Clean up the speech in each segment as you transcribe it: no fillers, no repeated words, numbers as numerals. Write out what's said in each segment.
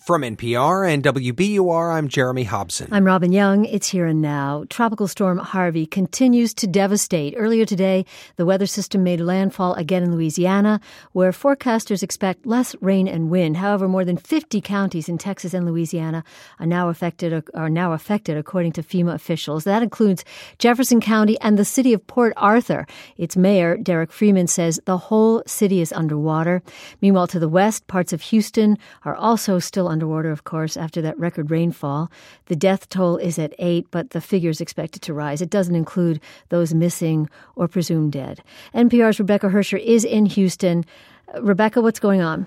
From NPR and WBUR, I'm Jeremy Hobson. I'm Robin Young. It's here and now. Tropical storm Harvey continues to devastate. Earlier today, the weather system made landfall again in Louisiana, where forecasters expect less rain and wind. However, more than 50 counties in Texas and Louisiana are now affected according to FEMA officials. That includes Jefferson County and the city of Port Arthur. Its mayor, Derek Freeman, says the whole city is underwater. Meanwhile, to the west, parts of Houston are also still underwater, of course, after that record rainfall. The death toll is at 8, but the figure is expected to rise. It doesn't include those missing or presumed dead. NPR's Rebecca Hersher is in Houston. Rebecca, what's going on?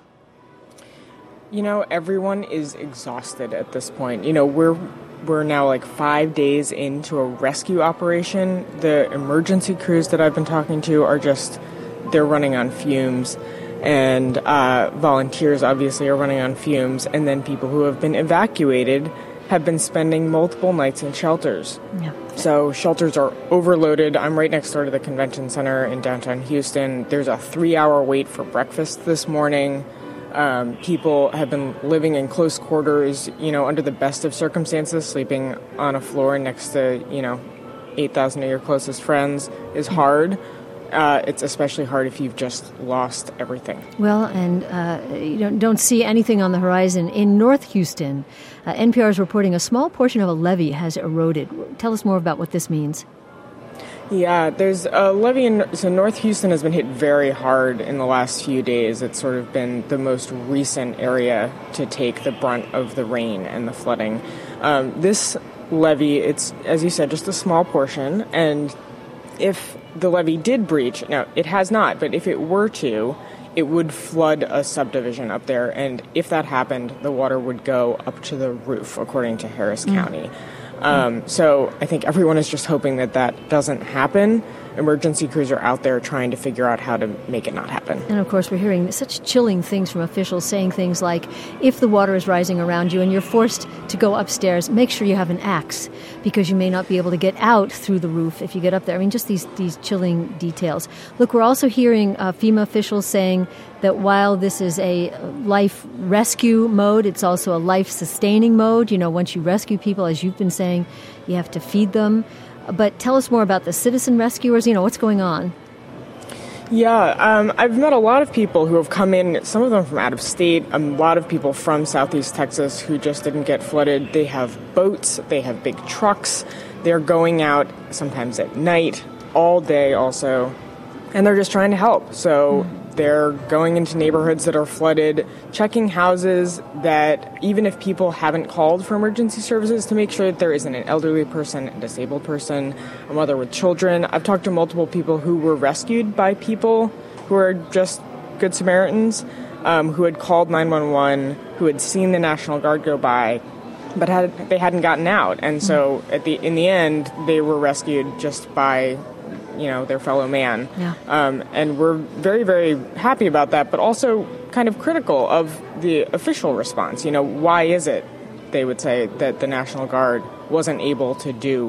You know, everyone is exhausted at this point. You know, we're now like 5 days into a rescue operation. The emergency crews that I've been talking to are they're running on fumes. And volunteers obviously are running on fumes. And then people who have been evacuated have been spending multiple nights in shelters. Yeah. So shelters are overloaded. I'm right next door to the convention center in downtown Houston. There's a 3-hour wait for breakfast this morning. People have been living in close quarters, you know, under the best of circumstances. Sleeping on a floor next to, 8,000 of your closest friends is hard. It's especially hard if you've just lost everything. Well, and you don't see anything on the horizon. In North Houston, NPR is reporting a small portion of a levee has eroded. Tell us more about what this means. Yeah, there's a levee so North Houston has been hit very hard in the last few days. It's sort of been the most recent area to take the brunt of the rain and the flooding. This levee, it's, as you said, just a small portion, and if the levee did breach, now it has not, but if it were to, it would flood a subdivision up there. And if that happened, the water would go up to the roof, according to Harris County. So I think everyone is just hoping that doesn't happen. Emergency crews are out there trying to figure out how to make it not happen. And of course, we're hearing such chilling things from officials saying things like, if the water is rising around you and you're forced to go upstairs, make sure you have an axe because you may not be able to get out through the roof if you get up there. I mean, just these chilling details. Look, we're also hearing FEMA officials saying that while this is a life rescue mode, it's also a life-sustaining mode. You know, once you rescue people, as you've been saying, you have to feed them. But tell us more about the citizen rescuers. What's going on? Yeah, I've met a lot of people who have come in, some of them from out of state, a lot of people from Southeast Texas who just didn't get flooded. They have boats, they have big trucks, they're going out sometimes at night, all day also, and they're just trying to help. So they're going into neighborhoods that are flooded, checking houses that, even if people haven't called for emergency services, to make sure that there isn't an elderly person, a disabled person, a mother with children. I've talked to multiple people who were rescued by people who are just Good Samaritans, who had called 911, who had seen the National Guard go by, but they hadn't gotten out. And so in the end, they were rescued just by their fellow man. Yeah. And we're very, very happy about that, but also kind of critical of the official response. Why is it, they would say, that the National Guard wasn't able to do,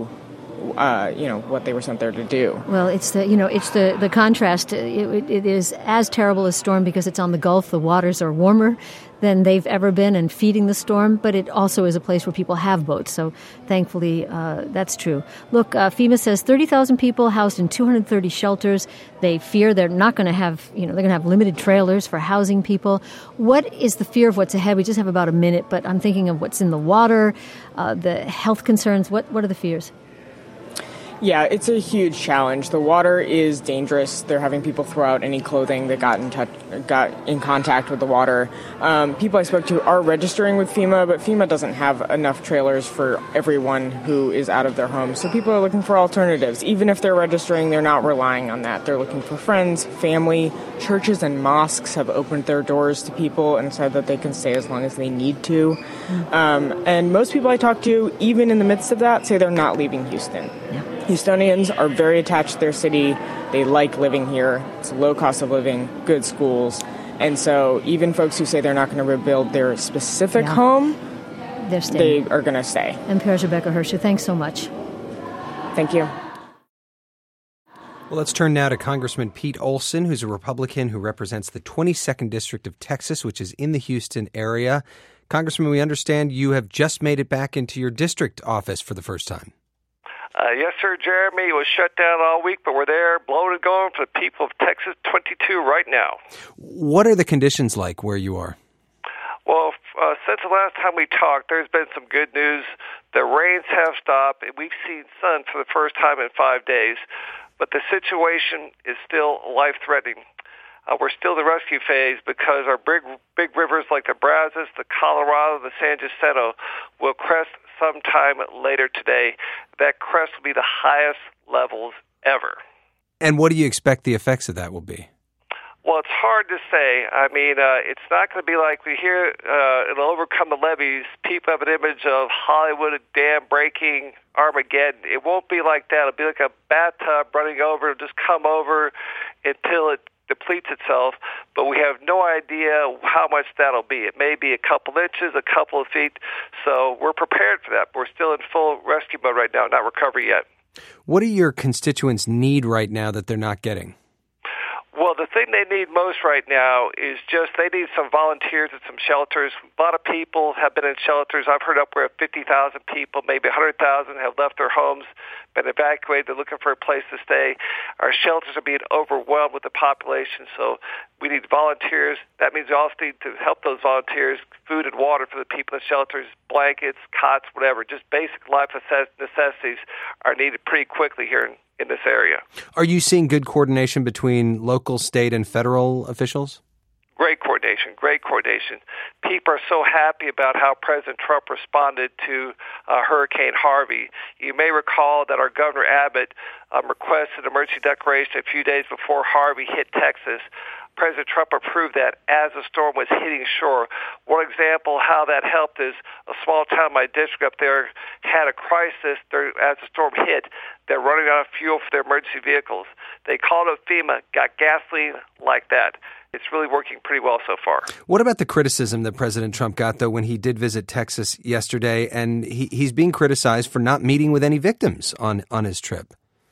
what they were sent there to do? Well, it's the contrast. It is as terrible as storm because it's on the Gulf. The waters are warmer than they've ever been and feeding the storm, but it also is a place where people have boats. So thankfully, that's true. Look, FEMA says 30,000 people housed in 230 shelters. They fear they're not going to have, they're going to have limited trailers for housing people. What is the fear of what's ahead? We just have about a minute, but I'm thinking of what's in the water, the health concerns. What are the fears? Yeah, it's a huge challenge. The water is dangerous. They're having people throw out any clothing that got in contact with the water. People I spoke to are registering with FEMA, but FEMA doesn't have enough trailers for everyone who is out of their homes. So people are looking for alternatives. Even if they're registering, they're not relying on that. They're looking for friends, family. Churches and mosques have opened their doors to people and said that they can stay as long as they need to. And most people I talk to, even in the midst of that, say they're not leaving Houston. Yeah. Houstonians are very attached to their city. They like living here. It's a low cost of living, good schools. And so even folks who say they're not going to rebuild their specific home, they are going to stay. NPR's Rebecca Hersher, thanks so much. Thank you. Well, let's turn now to Congressman Pete Olson, who's a Republican who represents the 22nd District of Texas, which is in the Houston area. Congressman, we understand you have just made it back into your district office for the first time. Yes, sir, Jeremy. It was shut down all week, but we're there, blowing and going for the people of Texas 22 right now. What are the conditions like where you are? Well, since the last time we talked, there's been some good news. The rains have stopped, and we've seen sun for the first time in 5 days. But the situation is still life-threatening. We're still in the rescue phase because our big rivers like the Brazos, the Colorado, the San Jacinto will crest sometime later today. That crest will be the highest levels ever. And what do you expect the effects of that will be? Well, it's hard to say. I mean, it's not going to be like we hear it'll overcome the levees. People have an image of Hollywood dam breaking, Armageddon. It won't be like that. It'll be like a bathtub running over. It'll just come over until it depletes itself, but we have no idea how much that'll be. It may be a couple inches, a couple of feet, so we're prepared for that. We're still in full rescue mode right now, not recovery yet. What do your constituents need right now that they're not getting? Well, the thing they need most right now is just they need some volunteers at some shelters. A lot of people have been in shelters. I've heard upward of 50,000 people, maybe 100,000 have left their homes, been evacuated. They're looking for a place to stay. Our shelters are being overwhelmed with the population, so we need volunteers. That means we also need to help those volunteers, food and water for the people in shelters, blankets, cots, whatever. Just basic life necessities are needed pretty quickly here in this area. Are you seeing good coordination between local, state, and federal officials? Great coordination. People are so happy about how President Trump responded to Hurricane Harvey. You may recall that our Governor Abbott requested an emergency declaration a few days before Harvey hit Texas. President Trump approved that as the storm was hitting shore. One example how that helped is a small town in my district up there had a crisis as the storm hit. They're running out of fuel for their emergency vehicles. They called up FEMA, got gasoline like that. It's really working pretty well so far. What about the criticism that President Trump got, though, when he did visit Texas yesterday, and he's being criticized for not meeting with any victims on his trip?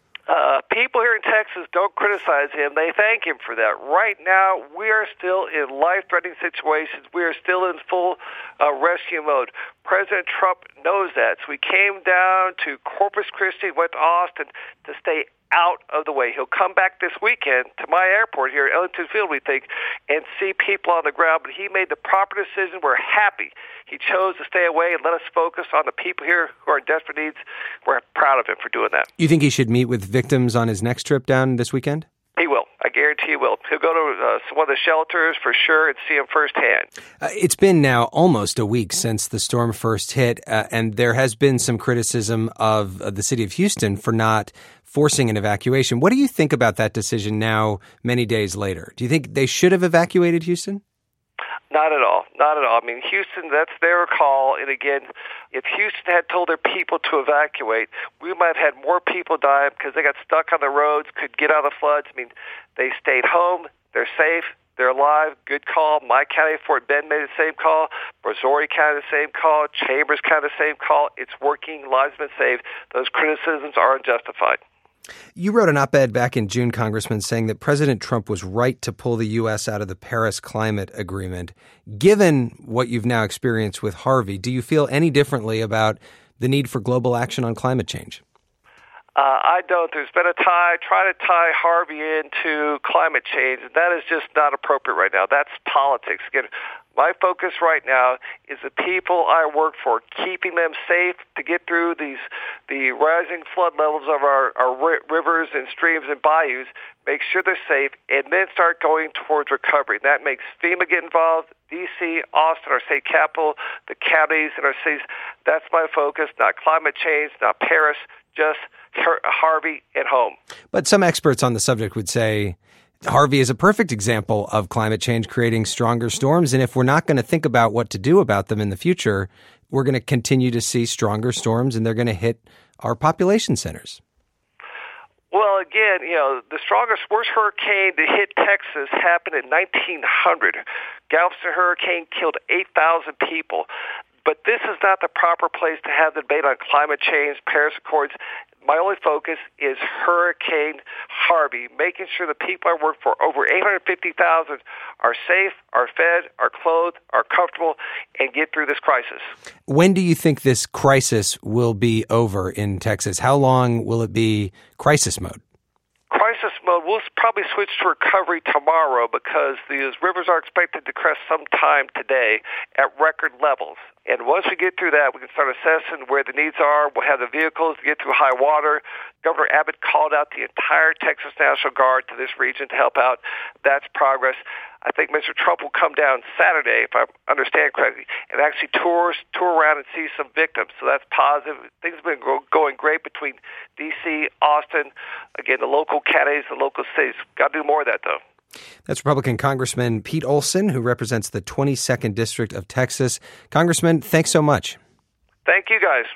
People here in Texas don't criticize him. They thank him for that. Right now, we are still in life-threatening situations. We are still in full rescue mode. President Trump knows that. So we came down to Corpus Christi, went to Austin to stay out of the way. He'll come back this weekend to my airport here at Ellington Field, we think, and see people on the ground. But he made the proper decision. We're happy he chose to stay away and let us focus on the people here who are in desperate needs. We're proud of him for doing that. You think he should meet with victims on his next trip down this weekend? He will. I guarantee he will. He'll go to one of the shelters for sure and see them firsthand. It's been now almost a week since the storm first hit, and there has been some criticism of the city of Houston for not forcing an evacuation. What do you think about that decision now, many days later? Do you think they should have evacuated Houston? Not at all. Not at all. I mean, Houston, that's their call. And again, if Houston had told their people to evacuate, we might have had more people die because they got stuck on the roads, could get out of the floods. I mean, they stayed home. They're safe. They're alive. Good call. My county, Fort Bend, made the same call. Brazoria County, the same call. Chambers County, the same call. It's working. Lives have been saved. Those criticisms are unjustified. You wrote an op-ed back in June, Congressman, saying that President Trump was right to pull the U.S. out of the Paris Climate Agreement. Given what you've now experienced with Harvey, do you feel any differently about the need for global action on climate change? I don't. There's been try to tie Harvey into climate change, and that is just not appropriate right now. That's politics. Again, my focus right now is the people I work for, keeping them safe to get through the rising flood levels of our rivers and streams and bayous, make sure they're safe, and then start going towards recovery. That makes FEMA get involved, D.C., Austin, our state capital, the counties and our cities. That's my focus, not climate change, not Paris, just Harvey at home. But some experts on the subject would say Harvey is a perfect example of climate change creating stronger storms. And if we're not going to think about what to do about them in the future, we're going to continue to see stronger storms and they're going to hit our population centers. Well, again, the worst hurricane to hit Texas happened in 1900. Galveston hurricane killed 8,000 people. But this is not the proper place to have the debate on climate change, Paris Accords. My only focus is Hurricane Harvey, making sure the people I work for, over 850,000, are safe, are fed, are clothed, are comfortable, and get through this crisis. When do you think this crisis will be over in Texas? How long will it be crisis mode? Crisis mode, we'll probably switch to recovery tomorrow because these rivers are expected to crest sometime today at record levels. And once we get through that, we can start assessing where the needs are. We'll have the vehicles to get through high water. Governor Abbott called out the entire Texas National Guard to this region to help out. That's progress. I think Mr. Trump will come down Saturday, if I understand correctly, and actually tour around and see some victims. So that's positive. Things have been going great between D.C., Austin, again, the local counties, the local cities. Got to do more of that, though. That's Republican Congressman Pete Olson, who represents the 22nd District of Texas. Congressman, thanks so much. Thank you, guys.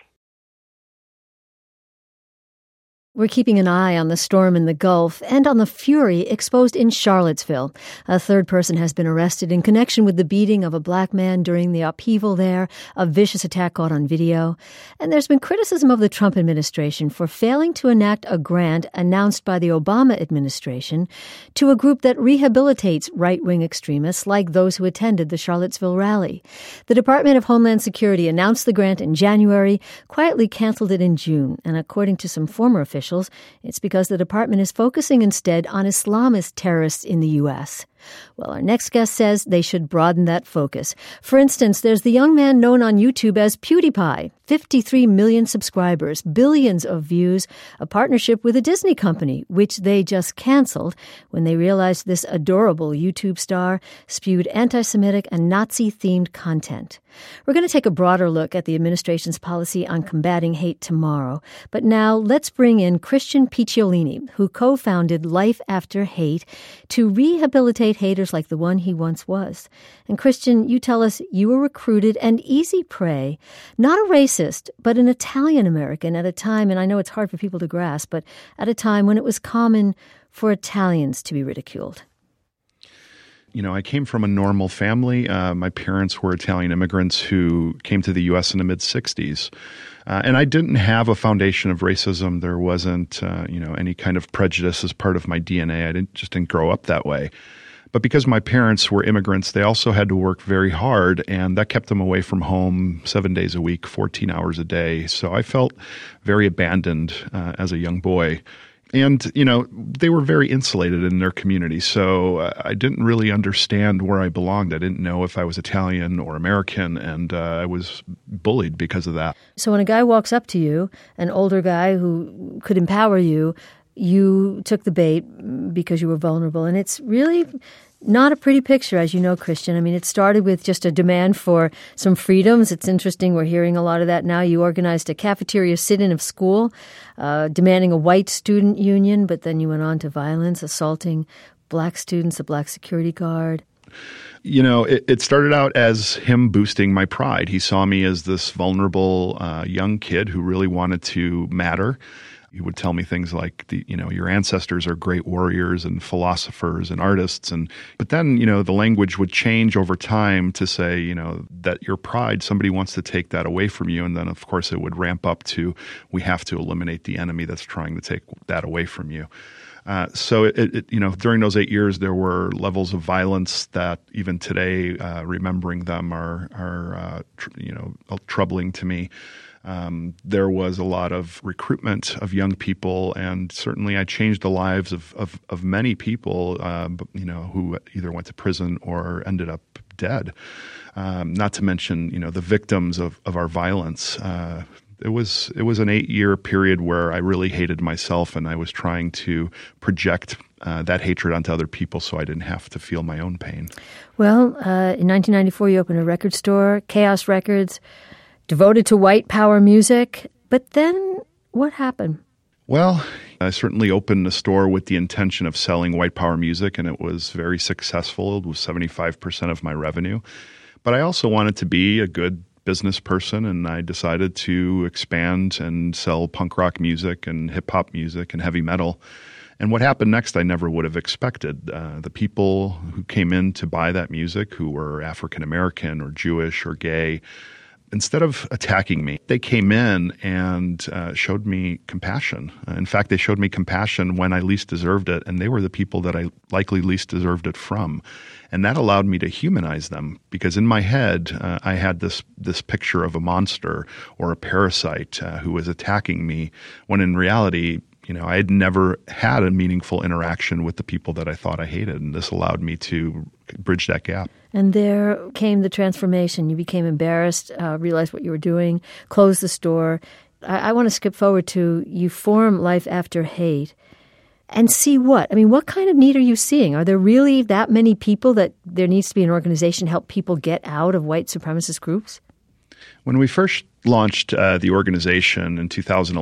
We're keeping an eye on the storm in the Gulf and on the fury exposed in Charlottesville. A third person has been arrested in connection with the beating of a black man during the upheaval there, a vicious attack caught on video. And there's been criticism of the Trump administration for failing to enact a grant announced by the Obama administration to a group that rehabilitates right-wing extremists like those who attended the Charlottesville rally. The Department of Homeland Security announced the grant in January, quietly canceled it in June, and according to some former officials, it's because the department is focusing instead on Islamist terrorists in the U.S. Well, our next guest says they should broaden that focus. For instance, there's the young man known on YouTube as PewDiePie, 53 million subscribers, billions of views, a partnership with a Disney company, which they just canceled when they realized this adorable YouTube star spewed anti-Semitic and Nazi-themed content. We're going to take a broader look at the administration's policy on combating hate tomorrow. But now let's bring in Christian Picciolini, who co-founded Life After Hate, to rehabilitate haters like the one he once was. And Christian, you tell us you were recruited and easy prey, not a racist, but an Italian-American at a time, and I know it's hard for people to grasp, but at a time when it was common for Italians to be ridiculed. You know, I came from a normal family. My parents were Italian immigrants who came to the U.S. in the mid-'60s. And I didn't have a foundation of racism. There wasn't, any kind of prejudice as part of my DNA. I didn't grow up that way. But because my parents were immigrants, they also had to work very hard, and that kept them away from home 7 days a week, 14 hours a day. So I felt very abandoned as a young boy. And, they were very insulated in their community. So I didn't really understand where I belonged. I didn't know if I was Italian or American, and I was bullied because of that. So when a guy walks up to you, an older guy who could empower you, you took the bait because you were vulnerable. And it's really not a pretty picture, as you know, Christian. I mean, it started with just a demand for some freedoms. It's interesting. We're hearing a lot of that now. You organized a cafeteria sit-in of school, demanding a white student union, but then you went on to violence, assaulting black students, a black security guard. It started out as him boosting my pride. He saw me as this vulnerable young kid who really wanted to matter. He would tell me things like, your ancestors are great warriors and philosophers and artists. But then, the language would change over time to say, that your pride, somebody wants to take that away from you. And then, of course, it would ramp up to, we have to eliminate the enemy that's trying to take that away from you. So during those 8 years, there were levels of violence that even today, remembering them are troubling to me. There was a lot of recruitment of young people, and certainly I changed the lives of many people, who either went to prison or ended up dead. Not to mention, the victims of our violence. It was an 8-year period where I really hated myself, and I was trying to project that hatred onto other people so I didn't have to feel my own pain. Well, in 1994, you opened a record store, Chaos Records, devoted to white power music. But then what happened? Well, I certainly opened a store with the intention of selling white power music, and it was very successful. It was 75% of my revenue. But I also wanted to be a good business person, and I decided to expand and sell punk rock music and hip hop music and heavy metal. And what happened next, I never would have expected. The people who came in to buy that music, who were African American or Jewish or gay, instead of attacking me, they came in and showed me compassion. In fact, they showed me compassion when I least deserved it, and they were the people that I likely least deserved it from. And that allowed me to humanize them, because in my head, I had this picture of a monster or a parasite who was attacking me, when in reality, I had never had a meaningful interaction with the people that I thought I hated, and this allowed me to bridge that gap. And there came the transformation. You became embarrassed, realized what you were doing, closed the store. I want to skip forward to you form Life After Hate and see what? I mean, what kind of need are you seeing? Are there really that many people that there needs to be an organization to help people get out of white supremacist groups? When we first launched the organization in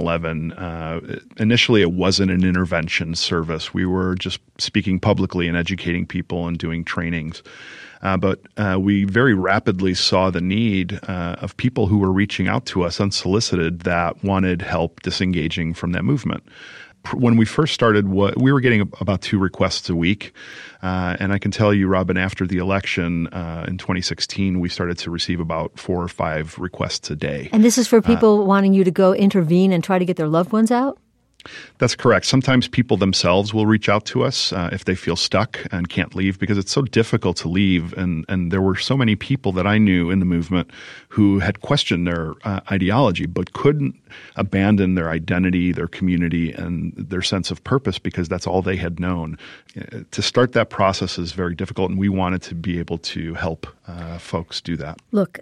2011, initially it wasn't an intervention service. We were just speaking publicly and educating people and doing trainings. But we very rapidly saw the need of people who were reaching out to us unsolicited that wanted help disengaging from that movement. When we first started, we were getting about 2 requests a week. And I can tell you, Robin, after the election in 2016, we started to receive about 4 or 5 requests a day. And this is for people wanting you to go intervene and try to get their loved ones out? That's correct. Sometimes people themselves will reach out to us if they feel stuck and can't leave, because it's so difficult to leave. And there were so many people that I knew in the movement who had questioned their ideology but couldn't abandon their identity, their community, and their sense of purpose, because that's all they had known. To start that process is very difficult, and we wanted to be able to help folks do that. Look,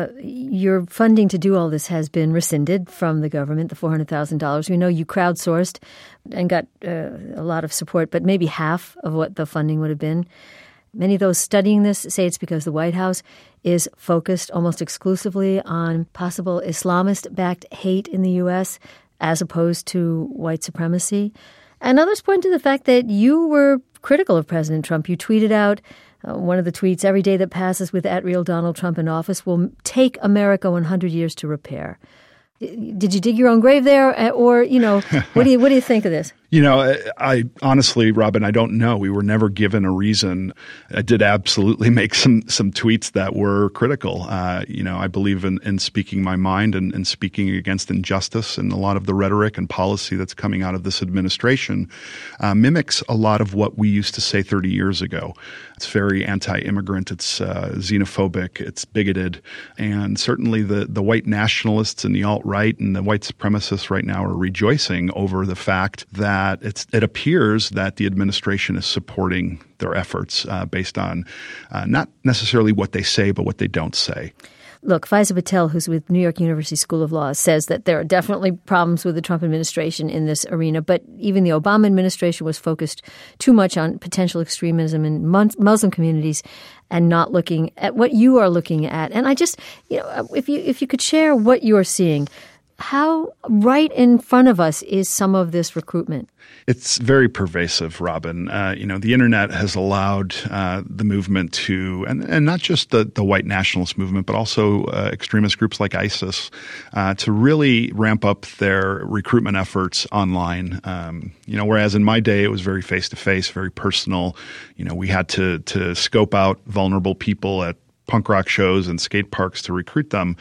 your funding to do all this has been rescinded from the government, the $400,000. We know you crowdsourced and got a lot of support, but maybe half of what the funding would have been. Many of those studying this say it's because the White House is focused almost exclusively on possible Islamist-backed hate in the U.S. as opposed to white supremacy. And others point to the fact that you were critical of President Trump. You tweeted out one of the tweets, "Every day that passes with @RealDonaldTrump in office will take America 100 years to repair." Did you dig your own grave there? Or, what do you think of this? I honestly, Robin, I don't know. We were never given a reason. I did absolutely make some tweets that were critical. I believe in speaking my mind and speaking against injustice, and a lot of the rhetoric and policy that's coming out of this administration mimics a lot of what we used to say 30 years ago. It's very anti-immigrant. It's xenophobic. It's bigoted. And certainly the white nationalists and the alt-right and the white supremacists right now are rejoicing over the fact that it appears that the administration is supporting their efforts based on not necessarily what they say, but what they don't say. Look, Faiza Patel, who's with New York University School of Law, says that there are definitely problems with the Trump administration in this arena, but even the Obama administration was focused too much on potential extremism in Muslim communities and not looking at what you are looking at. And I just, if you could share what you're seeing, how right in front of us is some of this recruitment? It's very pervasive, Robin. The internet has allowed the movement to, and not just the white nationalist movement, but also extremist groups like ISIS, to really ramp up their recruitment efforts online. Whereas in my day it was very face-to-face, very personal. We had to scope out vulnerable people at punk rock shows and skate parks to recruit them.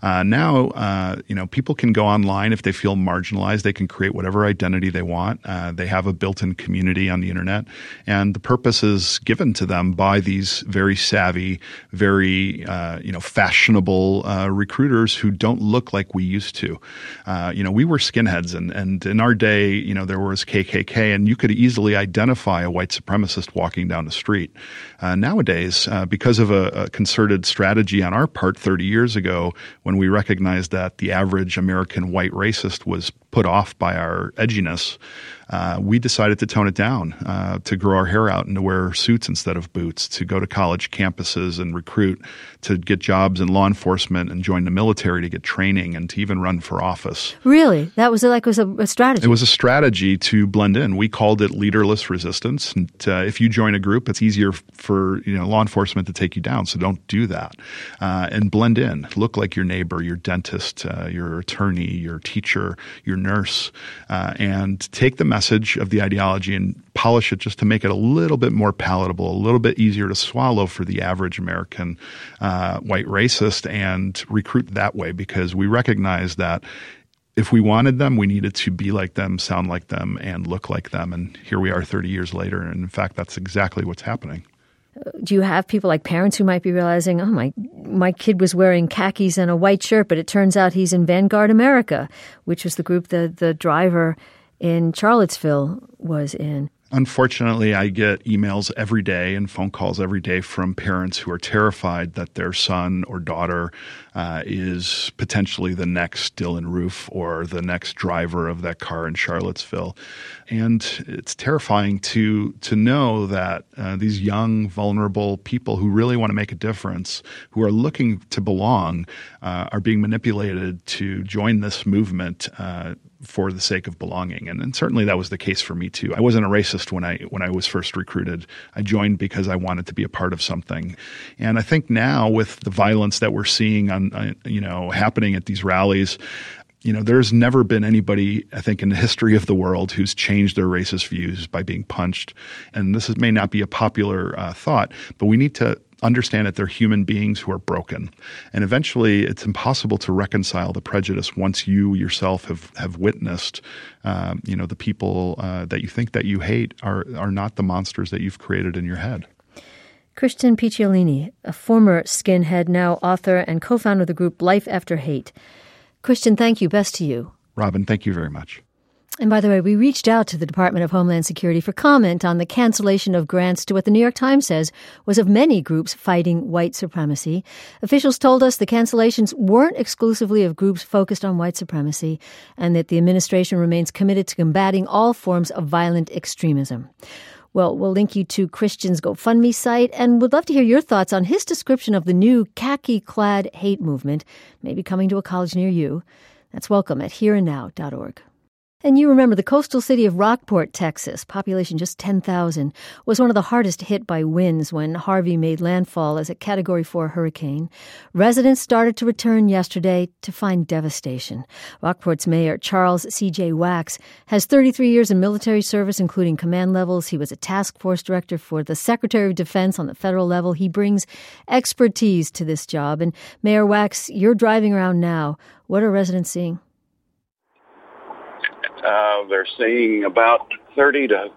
Now, people can go online if they feel marginalized. They can create whatever identity they want. They have a built-in community on the internet, and the purpose is given to them by these very savvy, very fashionable recruiters who don't look like we used to. We were skinheads, and in our day, there was KKK, and you could easily identify a white supremacist walking down the street. Nowadays, because of a concerted strategy on our part 30 years ago, when we recognized that the average American white racist was put off by our edginess, we decided to tone it down, to grow our hair out and to wear suits instead of boots, to go to college campuses and recruit, to get jobs in law enforcement and join the military to get training and to even run for office. Really? That was a strategy? It was a strategy to blend in. We called it leaderless resistance. And, if you join a group, it's easier for law enforcement to take you down, so don't do that. And blend in. Look like your neighbor, your dentist, your attorney, your teacher, your nurse, and take the message of the ideology and polish it just to make it a little bit more palatable, a little bit easier to swallow for the average American white racist, and recruit that way, because we recognize that if we wanted them, we needed to be like them, sound like them, and look like them. And here we are 30 years later, and in fact, that's exactly what's happening. Do you have people like parents who might be realizing, oh, my kid was wearing khakis and a white shirt, but it turns out he's in Vanguard America, which was the group the driver in Charlottesville was in? Unfortunately, I get emails every day and phone calls every day from parents who are terrified that their son or daughter is potentially the next Dylan Roof or the next driver of that car in Charlottesville. And it's terrifying to know that these young, vulnerable people who really want to make a difference, who are looking to belong, are being manipulated to join this movement for the sake of belonging. And certainly that was the case for me too. I wasn't a racist when I was first recruited. I joined because I wanted to be a part of something. And I think now with the violence that we're seeing happening at these rallies, there's never been anybody, I think, in the history of the world who's changed their racist views by being punched. And this may not be a popular thought, but we need to understand that they're human beings who are broken. And eventually it's impossible to reconcile the prejudice once you yourself have witnessed, the people that you think that you hate are not the monsters that you've created in your head. Christian Picciolini, a former skinhead, now author and co-founder of the group Life After Hate. Christian, thank you. Best to you. Robin, thank you very much. And by the way, we reached out to the Department of Homeland Security for comment on the cancellation of grants to what the New York Times says was of many groups fighting white supremacy. Officials told us the cancellations weren't exclusively of groups focused on white supremacy, and that the administration remains committed to combating all forms of violent extremism. Well, we'll link you to Christian's GoFundMe site, and would love to hear your thoughts on his description of the new khaki-clad hate movement, maybe coming to a college near you. That's welcome at hereandnow.org. And you remember the coastal city of Rockport, Texas, population just 10,000, was one of the hardest hit by winds when Harvey made landfall as a Category 4 hurricane. Residents started to return yesterday to find devastation. Rockport's mayor, Charles C.J. Wax, has 33 years in military service, including command levels. He was a task force director for the Secretary of Defense on the federal level. He brings expertise to this job. And Mayor Wax, you're driving around now. What are residents seeing? They're seeing about 30 to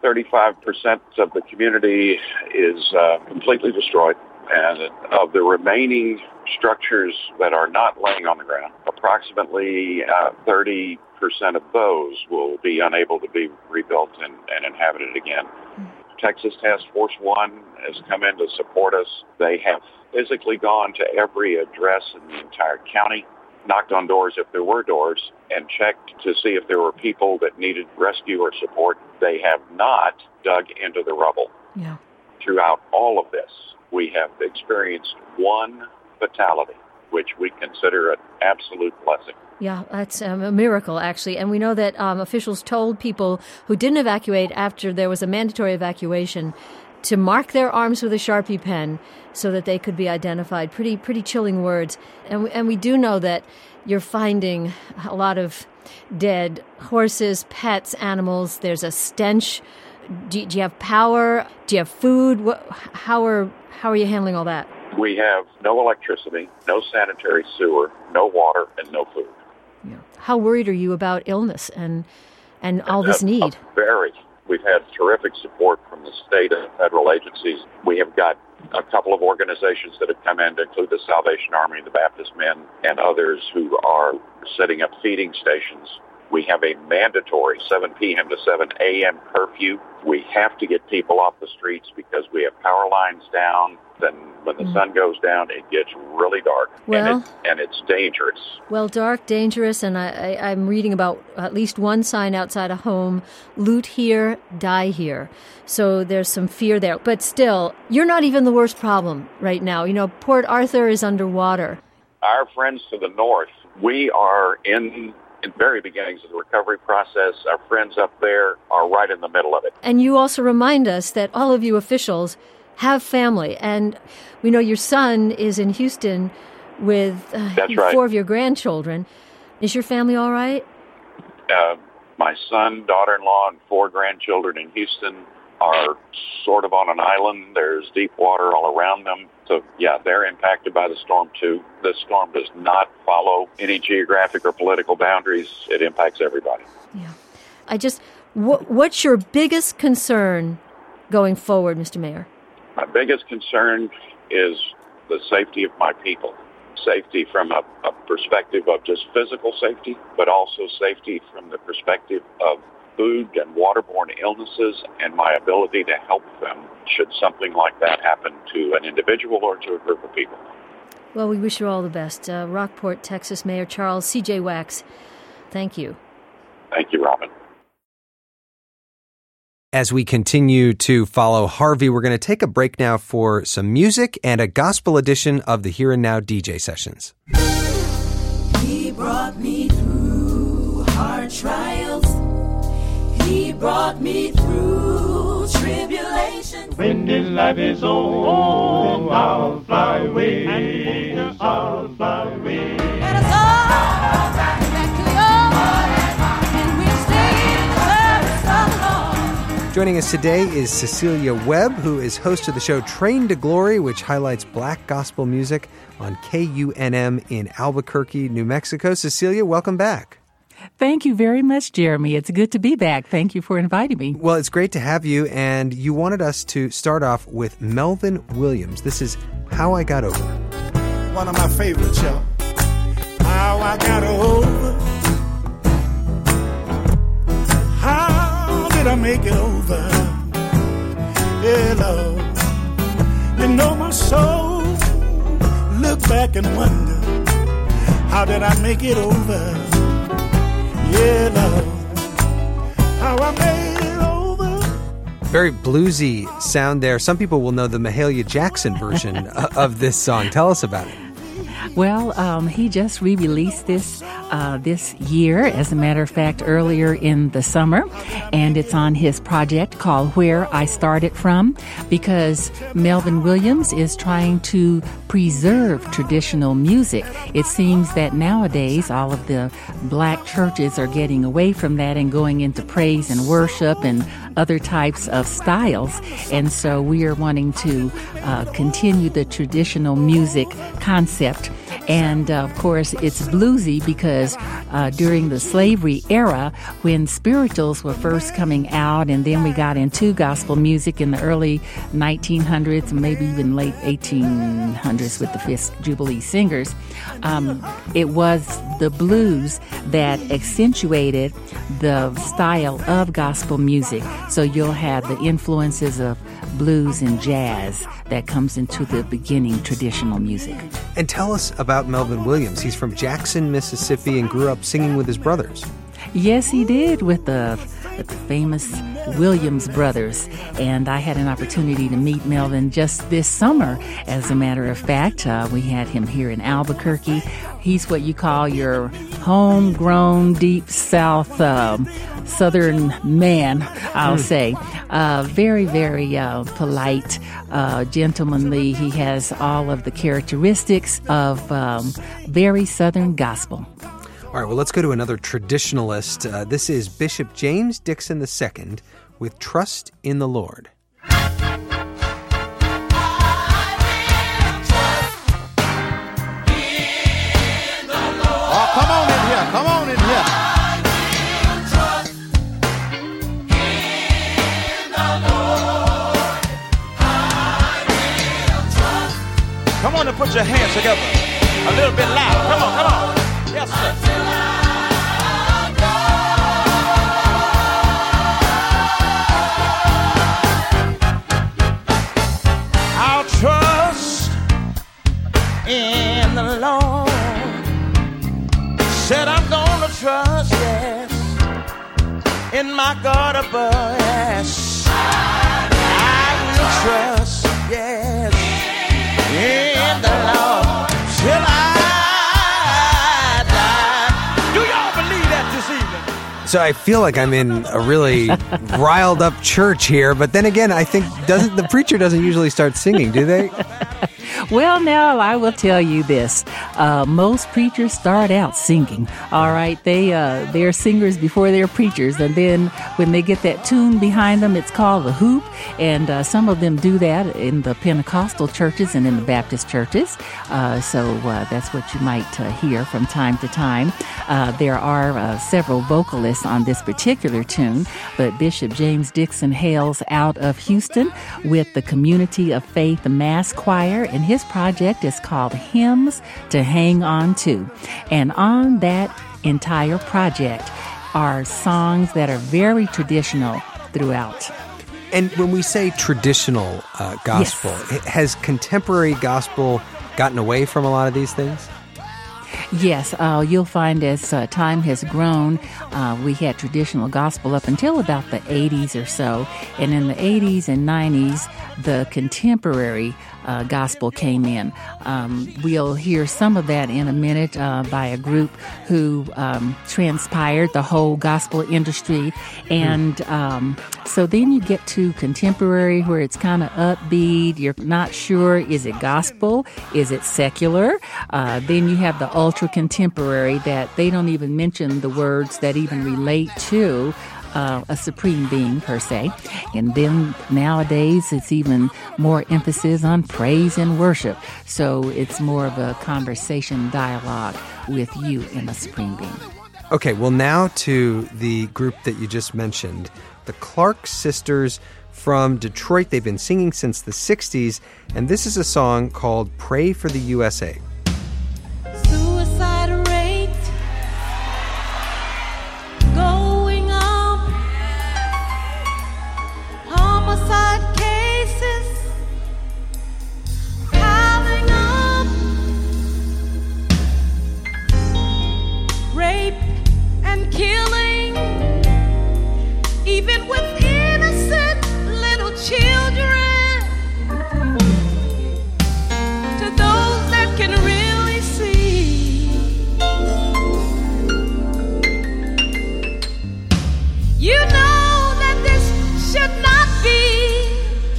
35% of the community is completely destroyed. And of the remaining structures that are not laying on the ground, approximately 30% of those will be unable to be rebuilt and inhabited again. Texas Task Force 1 has come in to support us. They have physically gone to every address in the entire county, knocked on doors if there were doors, and checked to see if there were people that needed rescue or support. They have not dug into the rubble. Yeah. Throughout all of this, we have experienced one fatality, which we consider an absolute blessing. Yeah, that's a miracle, actually. And we know that officials told people who didn't evacuate after there was a mandatory evacuation to mark their arms with a Sharpie pen so that they could be identified. Pretty chilling words. And we do know that you're finding a lot of dead horses, pets, animals. There's a stench. Do you have power? Do you have food? How are you handling all that? We have no electricity, no sanitary sewer, no water, and no food. Yeah. How worried are you about illness and all this need? Very. We've had terrific support from the state and federal agencies. We have got a couple of organizations that have come in to include the Salvation Army, the Baptist Men, and others who are setting up feeding stations. We have a mandatory 7 p.m. to 7 a.m. curfew. We have to get people off the streets because we have power lines down. Then when the sun goes down, it gets really dark, and it's dangerous. Well, dark, dangerous, and I'm reading about at least one sign outside a home, loot here, die here. So there's some fear there. But still, you're not even the worst problem right now. You know, Port Arthur is underwater. Our friends to the north, we are in very beginnings of the recovery process. Our friends up there are right in the middle of it. And you also remind us that all of you officials have family. And we know your son is in Houston with 4 of your grandchildren. Is your family all right? My son, daughter-in-law, and 4 grandchildren in Houston are sort of on an island. There's deep water all around them. So, yeah, they're impacted by the storm, too. This storm does not follow any geographic or political boundaries. It impacts everybody. Yeah. What's your biggest concern going forward, Mr. Mayor? My biggest concern is the safety of my people. Safety from a perspective of just physical safety, but also safety from the perspective of food and waterborne illnesses and my ability to help them should something like that happen to an individual or to a group of people. Well, we wish you all the best. Rockport, Texas Mayor Charles C.J. Wax, thank you. Thank you, Robin. As we continue to follow Harvey, we're going to take a break now for some music and a gospel edition of the Here and Now DJ sessions. He brought me through hard trials. He brought me through tribulation. When this life is over, I'll fly away. I'll fly away. Let us all back to the old, and we'll stay in the service of the Lord. Joining us today is Cecilia Webb, who is host of the show Train to Glory, which highlights black gospel music on KUNM in Albuquerque, New Mexico. Cecilia, welcome back. Thank you very much, Jeremy. It's good to be back. Thank you for inviting me. Well, it's great to have you, and you wanted us to start off with Melvin Williams. This is How I Got Over. One of my favorites, y'all. How I got over. How did I make it over? Yeah, Lord. You know my soul. Look back and wonder, how did I make it over? Yeah, Lord. How I made it over. Very bluesy sound there. Some people will know the Mahalia Jackson version of this song. Tell us about it. Well, he just re-released this year, as a matter of fact, earlier in the summer, and it's on his project called Where I Started From, because Melvin Williams is trying to preserve traditional music. It seems that nowadays all of the black churches are getting away from that and going into praise and worship and other types of styles, and so we are wanting to continue the traditional music concept. And of course, it's bluesy because during the slavery era, when spirituals were first coming out, and then we got into gospel music in the early 1900s, maybe even late 1800s with the Fisk Jubilee Singers, it was the blues that accentuated the style of gospel music. So you'll have the influences of blues and jazz that comes into the beginning traditional music. And tell us about Melvin Williams. He's from Jackson, Mississippi, and grew up singing with his brothers. Yes, he did, with the famous Williams brothers. And I had an opportunity to meet Melvin just this summer. As a matter of fact, we had him here in Albuquerque. He's what you call your homegrown, deep South Southern man, I'll say. Very, very polite, gentlemanly. He has all of the characteristics of very Southern gospel. All right, well, let's go to another traditionalist. This is Bishop James Dixon II with Trust in the Lord. Oh, come on in here. Come on in here. Come on and put your hands together. A little bit loud. Come on, come on. Yes, sir. I'll trust in the Lord. Said I'm gonna trust, yes, in my God above, yes. I will trust, yes, in the Lord till I die. Do y'all believe that this evening? So I feel like I'm in a really riled up church here, but then again, I think the preacher doesn't usually start singing, do they? Well, now I will tell you this. Most preachers start out singing. All right, they're singers before they're preachers, and then when they get that tune behind them, it's called the hoop. And some of them do that in the Pentecostal churches and in the Baptist churches. So that's what you might hear from time to time. There are several vocalists on this particular tune, but Bishop James Dixon hails out of Houston with the Community of Faith Mass Choir, and his project is called Hymns to Hang On To. And on that entire project are songs that are very traditional throughout. And when we say traditional gospel, Yes. has contemporary gospel gotten away from a lot of these things? Yes, you'll find as time has grown, we had traditional gospel up until about the 80s or so. And in the 80s and 90s, the contemporary gospel came in. We'll hear some of that in a minute by a group who transpired the whole gospel industry. And so then you get to contemporary, where it's kind of upbeat. You're not sure, is it gospel? Is it secular? Then you have the ultra contemporary that they don't even mention the words that even relate to a supreme being per se. And then nowadays it's even more emphasis on praise and worship. So it's more of a conversation dialogue with you and a supreme being. Okay, well, now to the group that you just mentioned, the Clark Sisters from Detroit. They've been singing since the 60s, and this is a song called Pray for the USA. Suicide rate going up, homicide cases piling up, rape and killing, even with innocent little children. To those that can really see, you know that this should not be.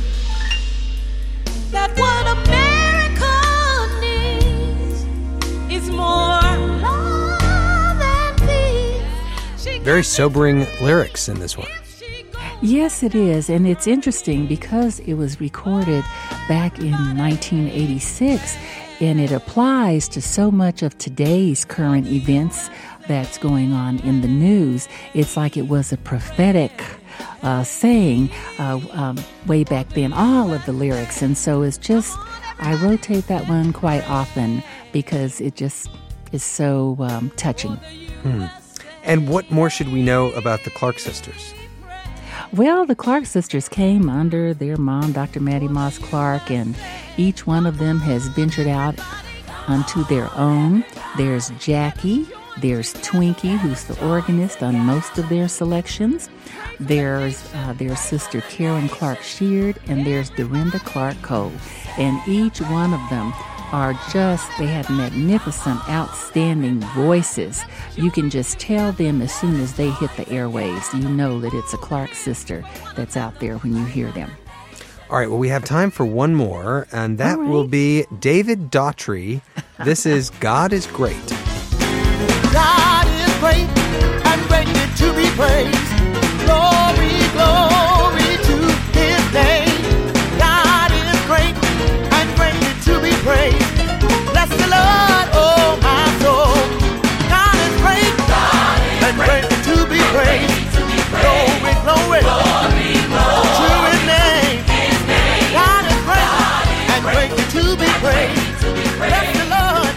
That what America needs is more love and peace. Very sobering lyrics in this one. Yes, it is. And it's interesting because it was recorded back in 1986, and it applies to so much of today's current events that's going on in the news. It's like it was a prophetic saying way back then, all of the lyrics. And so it's just, I rotate that one quite often because it just is so touching. And what more should we know about the Clark Sisters? Well, the Clark Sisters came under their mom, Dr. Mattie Moss Clark, and each one of them has ventured out onto their own. There's Jackie, there's Twinkie, who's the organist on most of their selections. There's their sister Karen Clark Sheard, and there's Dorinda Clark Cole. And each one of them are just, they have magnificent, outstanding voices. You can just tell them as soon as they hit the airwaves. You know that it's a Clark sister that's out there when you hear them. All right, well, we have time for one more, and that will be David Daughtry. This is God is Great. God is great and greatly to be praised. Glory, glory to his name. God is great and greatly to be praised. Bless the Lord, oh my soul. God is great and greatly to be praised. Glory, glory to his name. God is great and greatly to be praised. Bless the Lord.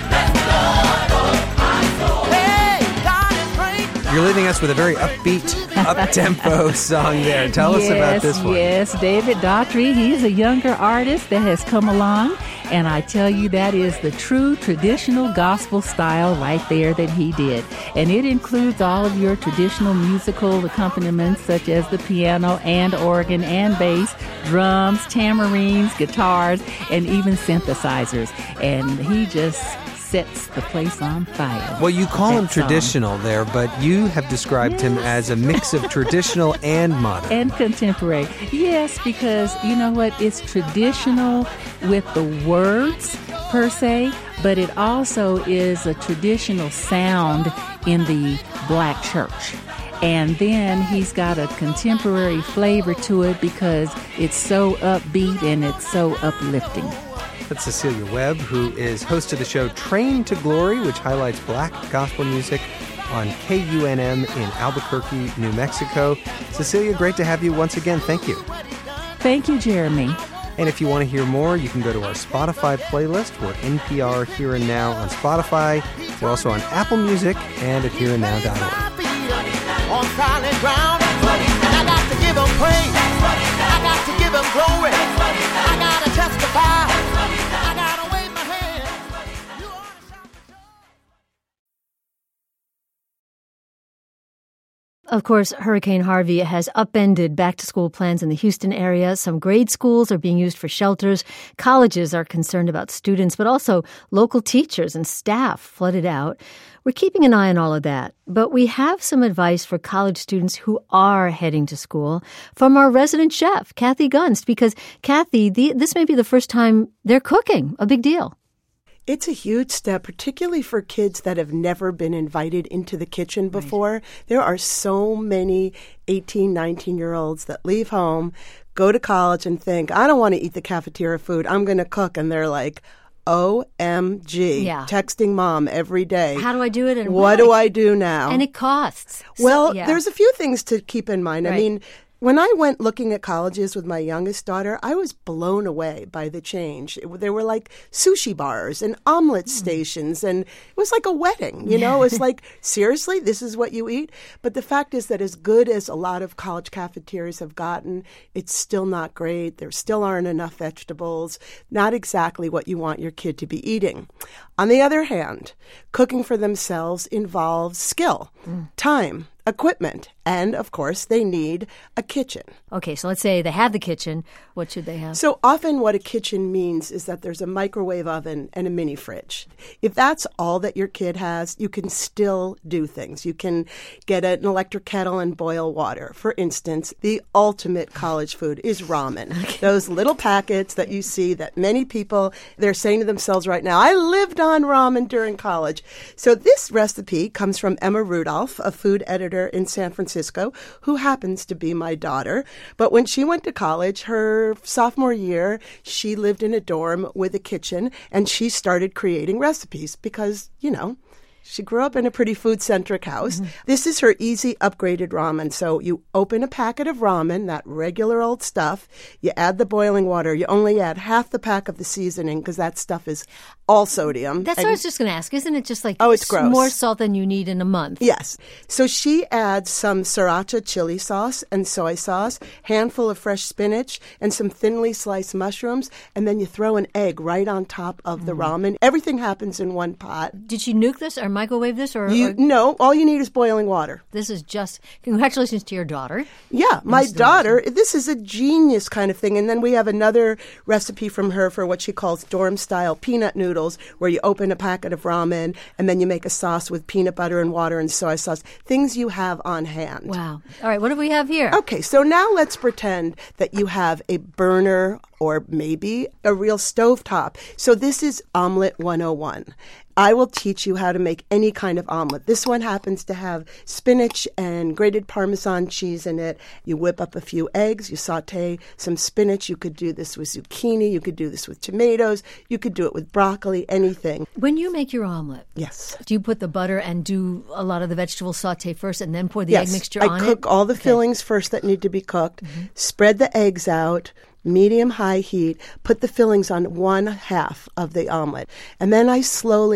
You're leaving us with a very upbeat, up-tempo song there. Tell us about this one. Yes, David Daughtry. He's a younger artist that has come along, and I tell you, that is the true traditional gospel style right there that he did. And it includes all of your traditional musical accompaniments, such as the piano and organ and bass, drums, tamarines, guitars, and even synthesizers. And he just sets the place on fire. Well, you call him That song. traditional there, but you have described him as a mix of traditional and modern. And contemporary. Yes, because you know what? It's traditional with the words per se, but it also is a traditional sound in the black church. And then he's got a contemporary flavor to it because it's so upbeat and it's so uplifting. That's Cecilia Webb, who is host of the show Train to Glory, which highlights black gospel music on KUNM in Albuquerque, New Mexico. Cecilia, great to have you once again. Thank you. Thank you, Jeremy. And if you want to hear more, you can go to our Spotify playlist. We're NPR Here and Now on Spotify. We're also on Apple Music and at hereandnow.org. On solid ground, and I got to give him praise. I got to give him glory. I got to testify. I got to wave my hand. You ought to shout. Of course, Hurricane Harvey has upended back-to-school plans in the Houston area. Some grade schools are being used for shelters. Colleges are concerned about students, but also local teachers and staff flooded out. We're keeping an eye on all of that, but we have some advice for college students who are heading to school from our resident chef, Kathy Gunst, because, Kathy, this may be the first time they're cooking. A big deal. It's a huge step, particularly for kids that have never been invited into the kitchen before. Right. There are so many 18, 19-year-olds that leave home, go to college and think, I don't want to eat the cafeteria food. I'm going to cook. And they're like, OMG, texting mom every day. How do I do it? And what do I do now? And it costs. Well, there's a few things to keep in mind. Right. I mean, when I went looking at colleges with my youngest daughter, I was blown away by the change. There were like sushi bars and omelet stations, and it was like a wedding, you know? It was like, seriously, this is what you eat? But the fact is that as good as a lot of college cafeterias have gotten, it's still not great. There still aren't enough vegetables, not exactly what you want your kid to be eating. On the other hand, cooking for themselves involves skill, time, equipment, and, of course, they need a kitchen. Okay, so let's say they have the kitchen. What should they have? So often what a kitchen means is that there's a microwave oven and a mini fridge. If that's all that your kid has, you can still do things. You can get an electric kettle and boil water. For instance, the ultimate college food is ramen. Okay. Those little packets that you see that many people, they're saying to themselves right now, I lived on ramen during college. So this recipe comes from Emma Rudolph, a food editor in San Francisco, who happens to be my daughter. But when she went to college, her sophomore year, she lived in a dorm with a kitchen, and she started creating recipes because, you know, she grew up in a pretty food-centric house. Mm-hmm. This is her easy upgraded ramen. So you open a packet of ramen, that regular old stuff. You add the boiling water. You only add half the pack of the seasoning because that stuff is all sodium. That's what I was just going to ask. Isn't it just like it's gross. More salt than you need in a month? Yes. So she adds some sriracha chili sauce and soy sauce, handful of fresh spinach, and some thinly sliced mushrooms, and then you throw an egg right on top of the ramen. Everything happens in one pot. Did she nuke this or microwave this? No, all you need is boiling water. This is just, congratulations to your daughter. Yeah, my daughter, this is a genius kind of thing. And then we have another recipe from her for what she calls dorm-style peanut noodles, where you open a packet of ramen and then you make a sauce with peanut butter and water and soy sauce, things you have on hand. Wow. All right, what do we have here? Okay, so now let's pretend that you have a burner or maybe a real stovetop. So this is Omelet 101. I will teach you how to make any kind of omelet. This one happens to have spinach and grated Parmesan cheese in it. You whip up a few eggs. You saute some spinach. You could do this with zucchini. You could do this with tomatoes. You could do it with broccoli, anything. When you make your omelet, yes, do you put the butter and do a lot of the vegetable saute first and then pour the egg mixture on it? I cook all the fillings first that need to be cooked. Mm-hmm. Spread the eggs out. Medium-high heat, put the fillings on one half of the omelet. And then I slowly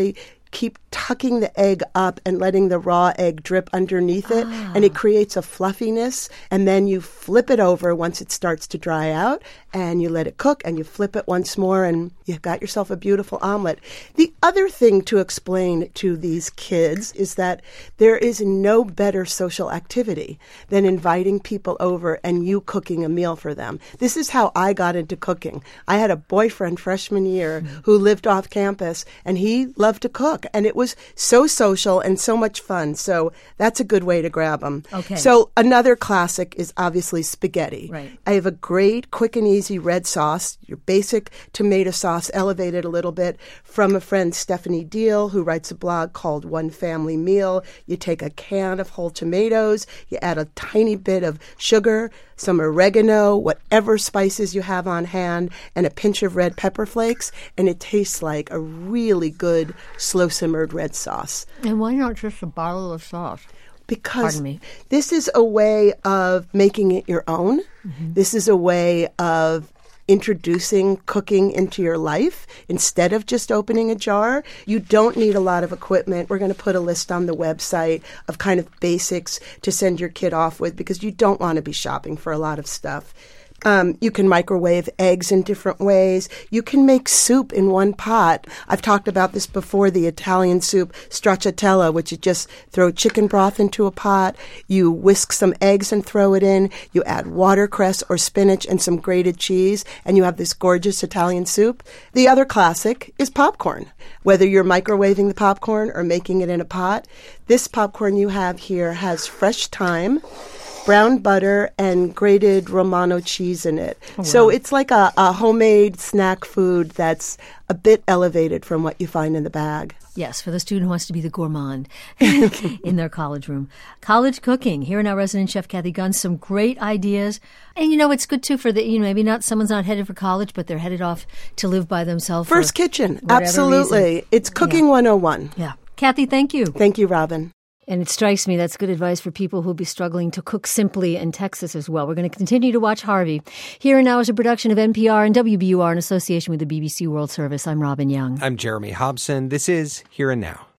keep tucking the egg up and letting the raw egg drip underneath it, and it creates a fluffiness. And then you flip it over once it starts to dry out, and you let it cook, and you flip it once more, and you've got yourself a beautiful omelet. The other thing to explain to these kids is that there is no better social activity than inviting people over and you cooking a meal for them. This is how I got into cooking. I had a boyfriend freshman year who lived off campus, and he loved to cook, and it was so social and so much fun. So that's a good way to grab them. Okay. So another classic is obviously spaghetti. Right. I have a great, quick and easy red sauce, your basic tomato sauce elevated a little bit, from a friend, Stephanie Deal, who writes a blog called One Family Meal. You take a can of whole tomatoes, you add a tiny bit of sugar, some oregano, whatever spices you have on hand, and a pinch of red pepper flakes, and it tastes like a really good slow-simmered red sauce. And why not just a bottle of sauce? Because Pardon me. this is a way of making it your own. This is a way of introducing cooking into your life instead of just opening a jar. You don't need a lot of equipment. We're going to put a list on the website of kind of basics to send your kid off with, because you don't want to be shopping for a lot of stuff. You can microwave eggs in different ways. You can make soup in one pot. I've talked about this before, the Italian soup stracciatella, which you just throw chicken broth into a pot. You whisk some eggs and throw it in. You add watercress or spinach and some grated cheese, and you have this gorgeous Italian soup. The other classic is popcorn. Whether you're microwaving the popcorn or making it in a pot, this popcorn you have here has fresh thyme, brown butter, and grated Romano cheese in it. Oh, wow. So it's like a homemade snack food that's a bit elevated from what you find in the bag. Yes, for the student who wants to be the gourmand in their college room. College cooking. Here in our resident chef, Kathy Gunn, some great ideas. And, it's good, too, for maybe someone's not headed for college, but they're headed off to live by themselves. First kitchen. whatever Absolutely. reason. It's Cooking 101. Yeah. Kathy, thank you. Thank you, Robin. And it strikes me that's good advice for people who'll be struggling to cook simply in Texas as well. We're going to continue to watch Harvey. Here and Now is a production of NPR and WBUR in association with the BBC World Service. I'm Robin Young. I'm Jeremy Hobson. This is Here and Now.